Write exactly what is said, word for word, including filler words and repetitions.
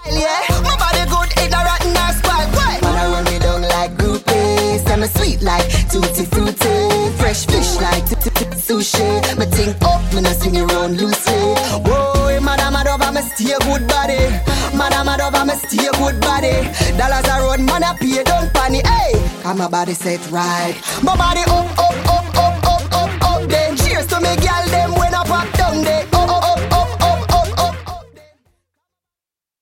Yeah, my body good, it a rotten ass squad. Man, I run me down like groupies. Tell me sweet like tutti frutti. Fresh fish like sushi. Me think up, me not swing around loosely. Whoa, madam, I over me stay good body. Madam, I over me stay good body. Dollars a run, man, I pay, don't panic. Hey, come my body set right. My body up, up, up.